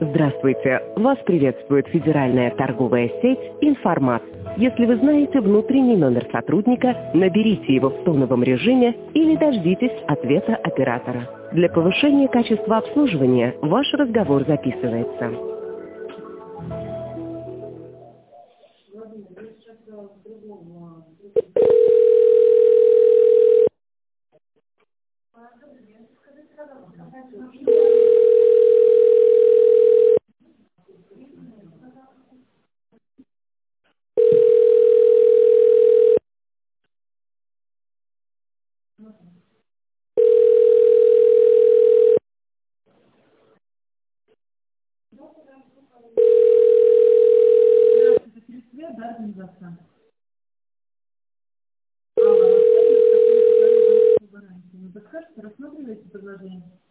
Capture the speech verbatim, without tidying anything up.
Здравствуйте! Вас приветствует федеральная торговая сеть «Информат». Если вы знаете внутренний номер сотрудника, наберите его в тоновом режиме или дождитесь ответа оператора. Для повышения качества обслуживания ваш разговор записывается. Здравствуйте, да, организация. Алла, рассказывайте, какие предложения по гарантии. Вы подскажете, рассматриваете предложение?